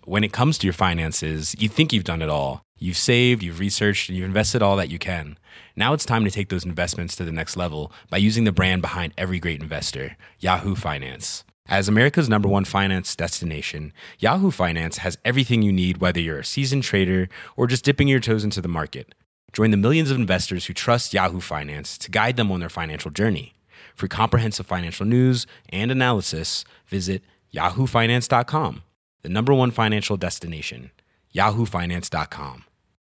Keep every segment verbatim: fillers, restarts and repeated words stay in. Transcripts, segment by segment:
when it comes to your finances, you think you've done it all. You've saved, you've researched, and you've invested all that you can. Now it's time to take those investments to the next level by using the brand behind every great investor, Yahoo Finance. As America's number one finance destination, Yahoo Finance has everything you need, whether you're a seasoned trader or just dipping your toes into the market. Join the millions of investors who trust Yahoo Finance to guide them on their financial journey. For comprehensive financial news and analysis, visit yahoo finance dot com, the number one financial destination, yahoo finance dot com.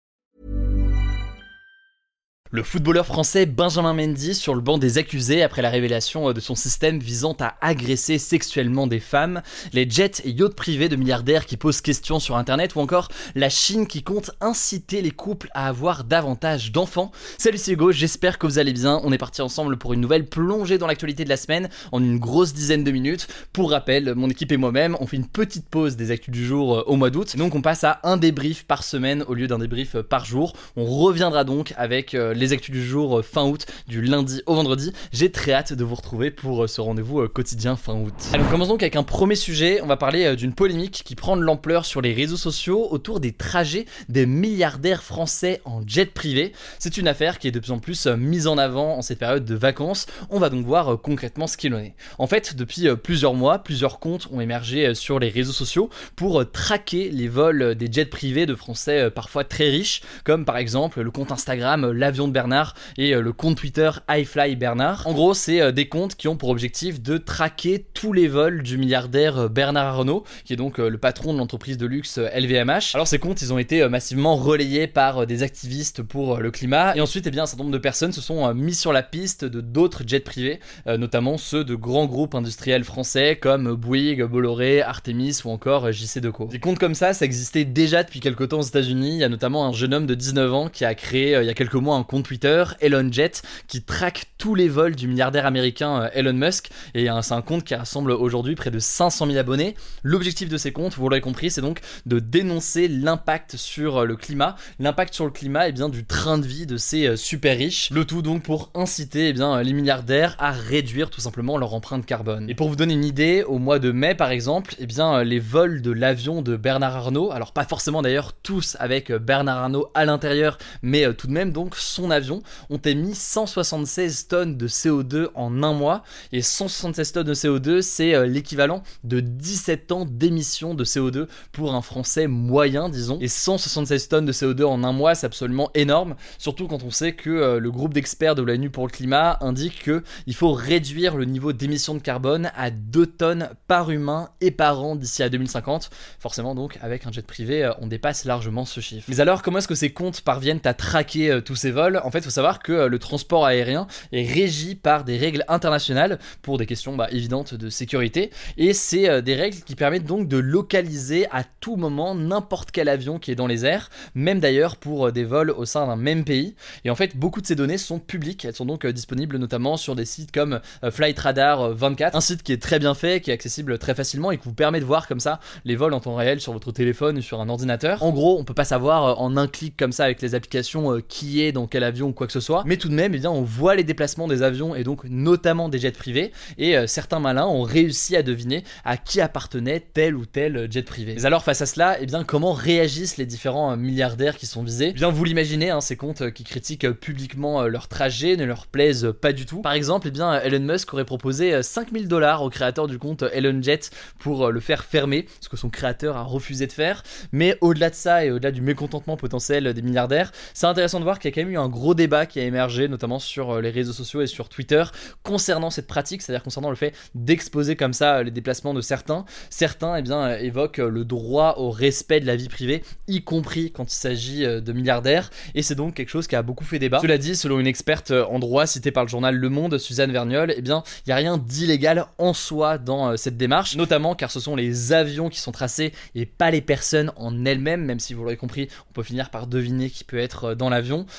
Le footballeur français Benjamin Mendy sur le banc des accusés après la révélation de son système visant à agresser sexuellement des femmes, les jets et yachts privés de milliardaires qui posent question sur internet ou encore la Chine qui compte inciter les couples à avoir davantage d'enfants. Salut, c'est Hugo, j'espère que vous allez bien. On est parti ensemble pour une nouvelle plongée dans l'actualité de la semaine en une grosse dizaine de minutes. Pour rappel, mon équipe et moi-même, on fait une petite pause des actus du jour au mois d'août. Donc on passe à un débrief par semaine au lieu d'un débrief par jour. On reviendra donc avec les les actus du jour fin août, du lundi au vendredi. J'ai très hâte de vous retrouver pour ce rendez-vous quotidien fin août. Alors, on commence donc avec un premier sujet. On va parler d'une polémique qui prend de l'ampleur sur les réseaux sociaux autour des trajets des milliardaires français en jet privé. C'est une affaire qui est de plus en plus mise en avant en cette période de vacances. On va donc voir concrètement ce qu'il en est. En fait, depuis plusieurs mois, plusieurs comptes ont émergé sur les réseaux sociaux pour traquer les vols des jets privés de Français parfois très riches, comme par exemple le compte Instagram L'Avion de Bernard et le compte Twitter iFly Bernard. En gros, c'est des comptes qui ont pour objectif de traquer tous les vols du milliardaire Bernard Arnault, qui est donc le patron de l'entreprise de luxe L V M H. Alors ces comptes, ils ont été massivement relayés par des activistes pour le climat, et ensuite, eh bien, un certain nombre de personnes se sont mis sur la piste de d'autres jets privés, notamment ceux de grands groupes industriels français comme Bouygues, Bolloré, Artemis ou encore J C Decaux. Des comptes comme ça, ça existait déjà depuis quelques temps aux États-Unis. Il y a notamment un jeune homme de dix-neuf ans qui a créé il y a quelques mois un compte Twitter, ElonJet, qui traque tous les vols du milliardaire américain Elon Musk, et c'est un compte qui rassemble aujourd'hui près de cinq cent mille abonnés. L'objectif de ces comptes, vous l'aurez compris, c'est donc de dénoncer l'impact sur le climat, l'impact sur le climat, et bien, du train de vie de ces super riches, le tout donc pour inciter, et bien, les milliardaires à réduire tout simplement leur empreinte carbone. Et pour vous donner une idée, au mois de mai par exemple, et bien, les vols de l'avion de Bernard Arnault, alors pas forcément d'ailleurs tous avec Bernard Arnault à l'intérieur, mais tout de même donc son avion, ont émis cent soixante-seize tonnes de C O deux en un mois, et cent soixante-seize tonnes de C O deux, c'est l'équivalent de dix-sept ans d'émissions de C O deux pour un Français moyen, disons. Et cent soixante-seize tonnes de C O deux en un mois, c'est absolument énorme, surtout quand on sait que euh, le groupe d'experts de l'ONU pour le climat indique qu'il faut réduire le niveau d'émissions de carbone à deux tonnes par humain et par an d'ici à deux mille cinquante. Forcément donc, avec un jet privé, on dépasse largement ce chiffre. Mais alors, comment est-ce que ces comptes parviennent à traquer euh, tous ces vols ? En fait, il faut savoir que euh, le transport aérien est régi par des règles internationales pour des questions bah, évidentes de sécurité, et c'est euh, des règles qui permettent donc de localiser à tout moment n'importe quel avion qui est dans les airs, même d'ailleurs pour euh, des vols au sein d'un même pays. Et en fait, beaucoup de ces données sont publiques, elles sont donc euh, disponibles notamment sur des sites comme euh, Flightradar vingt-quatre, un site qui est très bien fait, qui est accessible très facilement et qui vous permet de voir comme ça les vols en temps réel sur votre téléphone ou sur un ordinateur. En gros, on peut pas savoir euh, en un clic comme ça avec les applications euh, qui est dans quel avion ou quoi que ce soit, mais tout de même, eh bien, on voit les déplacements des avions et donc notamment des jets privés, et euh, certains malins ont réussi à deviner à qui appartenait tel ou tel jet privé. Mais alors face à cela, eh bien, comment réagissent les différents euh, milliardaires qui sont visés ? Eh bien, vous l'imaginez, hein, ces comptes euh, qui critiquent euh, publiquement euh, leur trajet ne leur plaisent euh, pas du tout. Par exemple, eh bien, Elon Musk aurait proposé euh, cinq mille dollars au créateur du compte euh, ElonJet pour euh, le faire fermer, ce que son créateur a refusé de faire. Mais au-delà de ça et au-delà du mécontentement potentiel des milliardaires, c'est intéressant de voir qu'il y a quand même eu un gros débat qui a émergé, notamment sur les réseaux sociaux et sur Twitter, concernant cette pratique, c'est-à-dire concernant le fait d'exposer comme ça les déplacements de certains. Certains, eh bien, évoquent le droit au respect de la vie privée, y compris quand il s'agit de milliardaires, et c'est donc quelque chose qui a beaucoup fait débat. Cela dit, selon une experte en droit citée par le journal Le Monde, Suzanne Vergnol, eh bien, il n'y a rien d'illégal en soi dans cette démarche, notamment car ce sont les avions qui sont tracés et pas les personnes en elles-mêmes, même si vous l'aurez compris, on peut finir par deviner qui peut être dans l'avion. Et par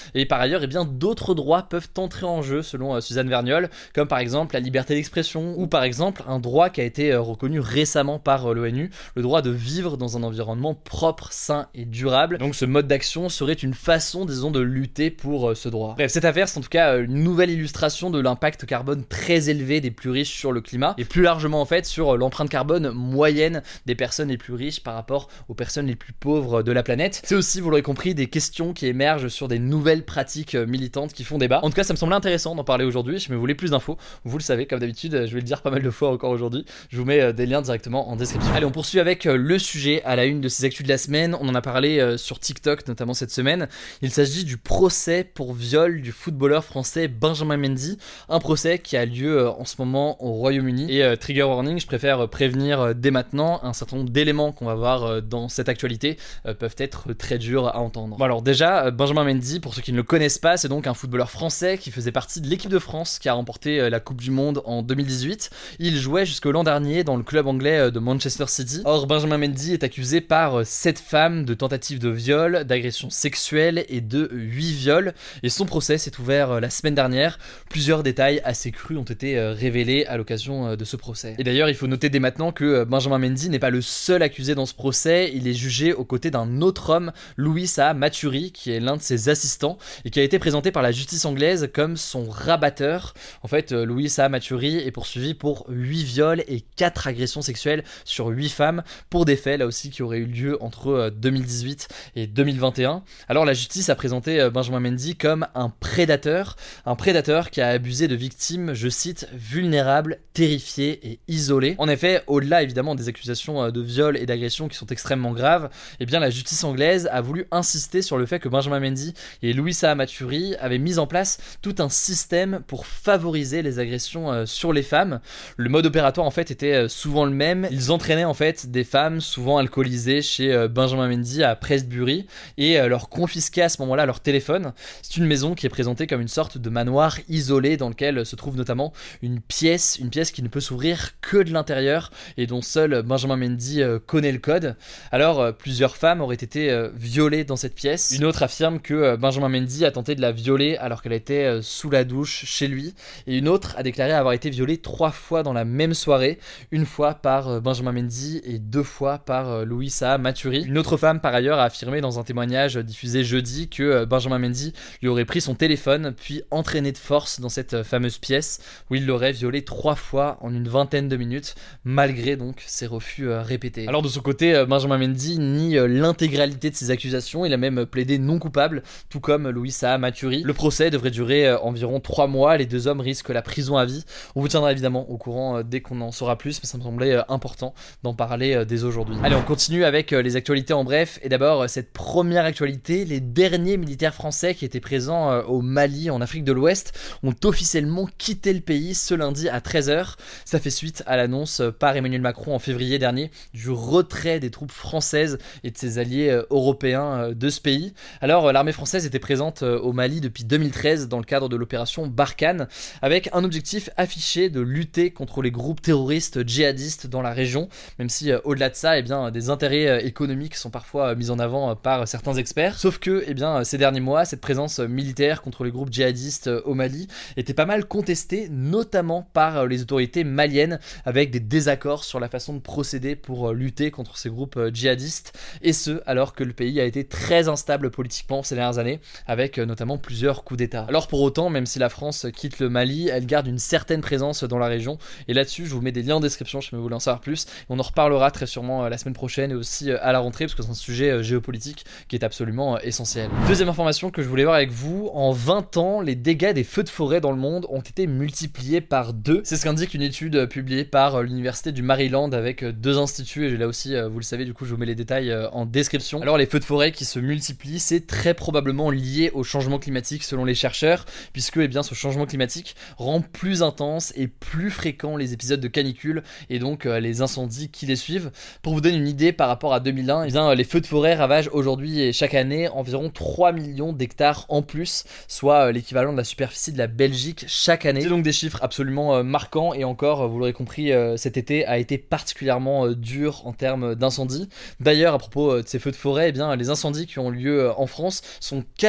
ailleurs, eh bien, d'autres droits peuvent entrer en jeu selon euh, Suzanne Vergnol, comme par exemple la liberté d'expression ou par exemple un droit qui a été euh, reconnu récemment par euh, l'ONU, le droit de vivre dans un environnement propre, sain et durable. Donc ce mode d'action serait une façon, disons, de lutter pour euh, ce droit. Bref, cette affaire, c'est en tout cas une nouvelle illustration de l'impact carbone très élevé des plus riches sur le climat et plus largement en fait sur l'empreinte carbone moyenne des personnes les plus riches par rapport aux personnes les plus pauvres de la planète. C'est aussi, vous l'aurez compris, des questions qui émergent sur des nouvelles pratiques militantes qui font débat. En tout cas, ça me semblait intéressant d'en parler aujourd'hui. Si vous voulez plus d'infos, vous le savez, comme d'habitude, je vais le dire pas mal de fois encore aujourd'hui, je vous mets des liens directement en description. Allez, on poursuit avec le sujet à la une de ces actus de la semaine. On en a parlé sur TikTok notamment cette semaine. Il s'agit du procès pour viol du footballeur français Benjamin Mendy, un procès qui a lieu en ce moment au Royaume-Uni. Et euh, trigger warning, je préfère prévenir dès maintenant, un certain nombre d'éléments qu'on va voir dans cette actualité euh, peuvent être très durs à entendre. Bon alors déjà, Benjamin Mendy, pour ceux qui ne le connaissent pas, c'est donc un footballeur français qui faisait partie de l'équipe de France qui a remporté la Coupe du Monde en deux mille dix-huit. Il jouait jusqu'au l'an dernier dans le club anglais de Manchester City. Or, Benjamin Mendy est accusé par sept femmes de tentatives de viol, d'agression sexuelle et de huit viols. Et son procès s'est ouvert la semaine dernière. Plusieurs détails assez crus ont été révélés à l'occasion de ce procès. Et d'ailleurs, il faut noter dès maintenant que Benjamin Mendy n'est pas le seul accusé dans ce procès. Il est jugé aux côtés d'un autre homme, Louis Saha Maturi, qui est l'un de ses assistants et qui a été présenté par la justice anglaise comme son rabatteur. En fait, Louis Saha Maturi est poursuivi pour huit viols et quatre agressions sexuelles sur huit femmes pour des faits là aussi qui auraient eu lieu entre deux mille dix-huit et deux mille vingt et un. Alors la justice a présenté Benjamin Mendy comme un prédateur, un prédateur qui a abusé de victimes, je cite, vulnérables, terrifiées et isolées. En effet, au-delà évidemment des accusations de viol et d'agression qui sont extrêmement graves, eh bien la justice anglaise a voulu insister sur le fait que Benjamin Mendy et Louis Saha Maturi avaient mis en place tout un système pour favoriser les agressions sur les femmes. Le mode opératoire en fait était souvent le même. Ils entraînaient en fait des femmes souvent alcoolisées chez Benjamin Mendy à Prestbury et leur confisquaient à ce moment-là leur téléphone. C'est une maison qui est présentée comme une sorte de manoir isolé dans lequel se trouve notamment une pièce, une pièce qui ne peut s'ouvrir que de l'intérieur et dont seul Benjamin Mendy connaît le code. Alors plusieurs femmes auraient été violées dans cette pièce. Une autre affirme que Benjamin Mendy a tenté de la violer alors qu'elle était sous la douche chez lui. Et une autre a déclaré avoir été violée trois fois dans la même soirée, une fois par Benjamin Mendy et deux fois par Louis Saha Maturi. Une autre femme par ailleurs a affirmé dans un témoignage diffusé jeudi que Benjamin Mendy lui aurait pris son téléphone puis entraîné de force dans cette fameuse pièce où il l'aurait violée trois fois en une vingtaine de minutes malgré donc ses refus répétés. Alors de son côté, Benjamin Mendy nie l'intégralité de ses accusations, il a même plaidé non coupable tout comme Louis Saha Maturi. Le procès devrait durer environ trois mois, les deux hommes risquent la prison à vie. On vous tiendra évidemment au courant dès qu'on en saura plus, mais ça me semblait important d'en parler dès aujourd'hui. Allez, on continue avec les actualités en bref, et d'abord cette première actualité, les derniers militaires français qui étaient présents au Mali en Afrique de l'Ouest ont officiellement quitté le pays ce lundi à treize heures. Ça fait suite à l'annonce par Emmanuel Macron en février dernier du retrait des troupes françaises et de ses alliés européens de ce pays. Alors l'armée française était présente au Mali depuis deux mille treize dans le cadre de l'opération Barkhane avec un objectif affiché de lutter contre les groupes terroristes djihadistes dans la région, même si euh, au-delà de ça, eh bien, des intérêts euh, économiques sont parfois euh, mis en avant euh, par certains experts. Sauf que eh bien, euh, ces derniers mois, cette présence euh, militaire contre les groupes djihadistes euh, au Mali était pas mal contestée, notamment par euh, les autorités maliennes, avec des désaccords sur la façon de procéder pour euh, lutter contre ces groupes euh, djihadistes, et ce, alors que le pays a été très instable politiquement ces dernières années, avec euh, notamment plusieurs coups d'État. Alors pour autant, même si la France quitte le Mali, elle garde une certaine présence dans la région, et là-dessus je vous mets des liens en description si vous voulez en savoir plus. On en reparlera très sûrement la semaine prochaine et aussi à la rentrée parce que c'est un sujet géopolitique qui est absolument essentiel. Deuxième information que je voulais voir avec vous, en vingt ans, les dégâts des feux de forêt dans le monde ont été multipliés par deux. C'est ce qu'indique une étude publiée par l'université du Maryland avec deux instituts, et là aussi vous le savez, du coup je vous mets les détails en description. Alors les feux de forêt qui se multiplient, c'est très probablement lié au changement climatique selon les chercheurs, puisque eh bien, ce changement climatique rend plus intense et plus fréquent les épisodes de canicule et donc euh, les incendies qui les suivent. Pour vous donner une idée par rapport à deux mille un, eh bien, les feux de forêt ravagent aujourd'hui et chaque année environ trois millions d'hectares en plus, soit euh, l'équivalent de la superficie de la Belgique chaque année. C'est donc des chiffres absolument euh, marquants, et encore, euh, vous l'aurez compris, euh, cet été a été particulièrement euh, dur en termes d'incendies. D'ailleurs, à propos euh, de ces feux de forêt, eh bien, les incendies qui ont lieu euh, en France sont quasiment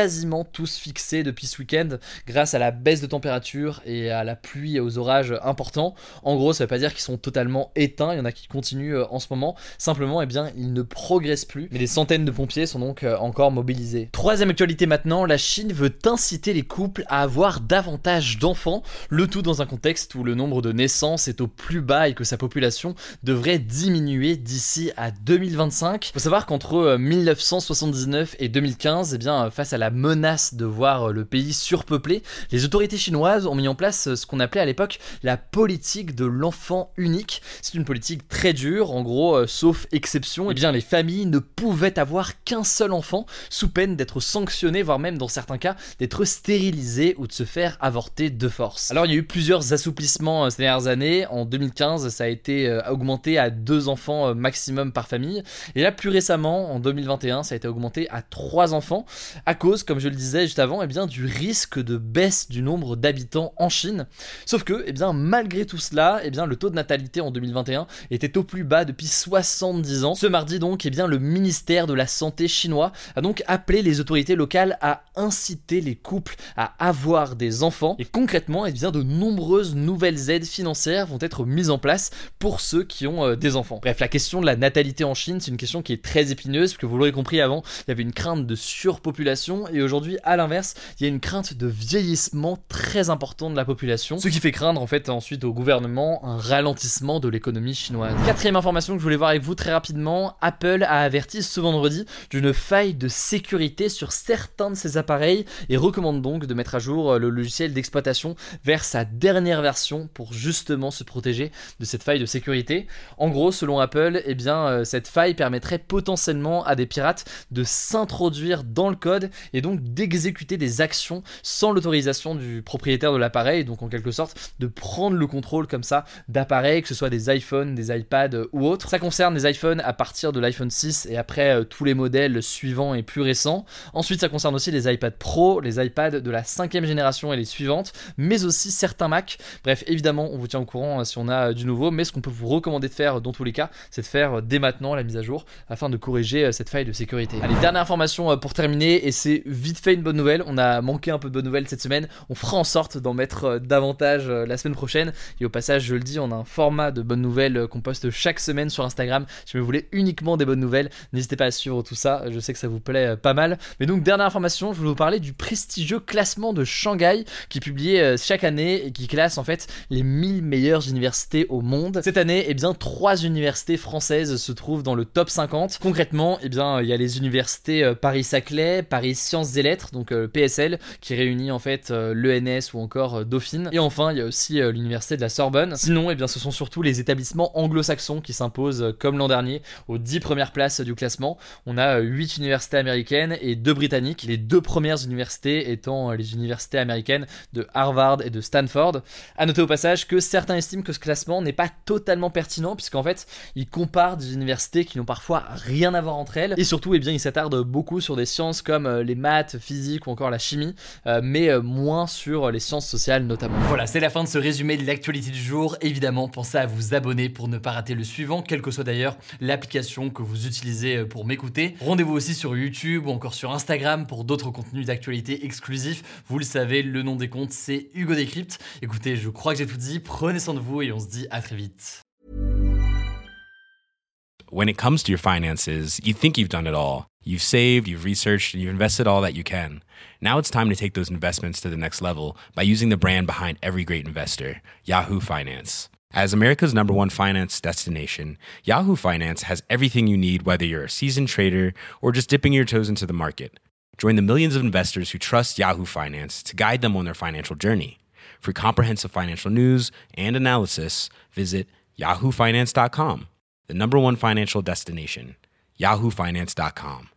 tous fixés depuis ce week-end grâce à la baisse de température et à la pluie et aux orages importants. En gros, ça veut pas dire qu'ils sont totalement éteints, il y en a qui continuent en ce moment, simplement eh bien, ils ne progressent plus, mais des centaines de pompiers sont donc encore mobilisés. Troisième actualité maintenant, la Chine veut inciter les couples à avoir davantage d'enfants, le tout dans un contexte où le nombre de naissances est au plus bas et que sa population devrait diminuer d'ici à deux mille vingt-cinq. Il faut savoir qu'entre mille neuf cent soixante-dix-neuf et deux mille quinze, eh bien, face à la menace de voir le pays surpeuplé, les autorités chinoises ont mis en place ce qu'on appelait à l'époque la politique de l'enfant unique. C'est une politique très dure, en gros, euh, sauf exception, eh bien, les familles ne pouvaient avoir qu'un seul enfant, sous peine d'être sanctionnées, voire même dans certains cas, d'être stérilisées ou de se faire avorter de force. Alors il y a eu plusieurs assouplissements euh, ces dernières années. En deux mille quinze, ça a été euh, augmenté à deux enfants euh, maximum par famille. Et là, plus récemment, en deux mille vingt et un, ça a été augmenté à trois enfants, à cause, comme je le disais juste avant, eh bien, du risque de baisse du nombre d'habitants en Chine. Sauf que, eh bien, malgré tout cela, eh bien, le taux de natalité en deux mille vingt et un était au plus bas depuis soixante-dix ans. Ce mardi donc, eh bien, le ministère de la Santé chinois a donc appelé les autorités locales à inciter les couples à avoir des enfants. Et concrètement, eh bien, de nombreuses nouvelles aides financières vont être mises en place pour ceux qui ont euh, des enfants. Bref, la question de la natalité en Chine, c'est une question qui est très épineuse, parce que vous l'aurez compris avant, il y avait une crainte de surpopulation, et aujourd'hui, à l'inverse, il y a une crainte de vieillissement très important de la population, ce qui fait craindre en fait ensuite au gouvernement un ralentissement de l'économie chinoise. Quatrième information que je voulais voir avec vous très rapidement, Apple a averti ce vendredi d'une faille de sécurité sur certains de ses appareils et recommande donc de mettre à jour le logiciel d'exploitation vers sa dernière version pour justement se protéger de cette faille de sécurité. En gros, selon Apple, eh bien, cette faille permettrait potentiellement à des pirates de s'introduire dans le code et donc d'exécuter des actions sans l'autorisation du propriétaire de l'appareil, donc en quelque sorte de prendre le contrôle comme ça d'appareils, que ce soit des iPhones, des iPads ou autres. Ça concerne les iPhones à partir de l'iPhone six et après euh, tous les modèles suivants et plus récents. Ensuite, ça concerne aussi les iPad Pro, les iPads de la cinquième génération et les suivantes, mais aussi certains Mac. Bref, évidemment, on vous tient au courant euh, si on a euh, du nouveau, mais ce qu'on peut vous recommander de faire euh, dans tous les cas, c'est de faire euh, dès maintenant la mise à jour afin de corriger euh, cette faille de sécurité. Allez, dernière information euh, pour terminer, et c'est vite fait une bonne nouvelle. On a manqué un peu de bonnes nouvelles cette semaine. On fera en sorte d'en mettre euh, davantage euh, la semaine prochaine. Et au passage, je le dis, on a un format de bonnes nouvelles euh, qu'on poste chaque semaine sur Instagram. Si vous voulez uniquement des bonnes nouvelles, n'hésitez pas à suivre tout ça. Je sais que ça vous plaît euh, pas mal. Mais donc, dernière information, je voulais vous parler du prestigieux classement de Shanghai qui est publié euh, chaque année et qui classe en fait les mille meilleures universités au monde. Cette année, eh bien, trois universités françaises se trouvent dans le top cinquante. Concrètement, eh bien, il y a les universités euh, Paris-Saclay, Paris Sciences et Lettres, donc euh, P S L, qui réunit en fait euh, l'E N S ou encore euh, Dauphine. Et enfin, il y a aussi euh, l'université de la Sorbonne. Sinon, eh bien, ce sont surtout les établissements anglo-saxons qui s'imposent euh, comme l'an dernier aux dix premières places du classement. On a euh, huit universités américaines et deux britanniques, les deux premières universités étant euh, les universités américaines de Harvard et de Stanford. À noter au passage que certains estiment que ce classement n'est pas totalement pertinent, puisqu'en fait, ils comparent des universités qui n'ont parfois rien à voir entre elles, et surtout, eh bien, ils s'attardent beaucoup sur des sciences comme euh, les maths, physique ou encore la chimie, euh, mais euh, moins sur les sciences sociales notamment. Voilà, c'est la fin de ce résumé de l'actualité du jour. Évidemment, pensez à vous abonner pour ne pas rater le suivant, quelle que soit d'ailleurs l'application que vous utilisez pour m'écouter. Rendez-vous aussi sur YouTube ou encore sur Instagram pour d'autres contenus d'actualité exclusifs. Vous le savez, le nom des comptes, c'est Hugo Décrypte. Écoutez, je crois que j'ai tout dit. Prenez soin de vous et on se dit à très vite. When it comes to your finances, you think you've done it all. You've saved, you've researched, and you've invested all that you can. Now it's time to take those investments to the next level by using the brand behind every great investor, Yahoo Finance. As America's number one finance destination, Yahoo Finance has everything you need, whether you're a seasoned trader or just dipping your toes into the market. Join the millions of investors who trust Yahoo Finance to guide them on their financial journey. For comprehensive financial news and analysis, visit yahoo finance dot com, the number one financial destination, yahoo finance dot com.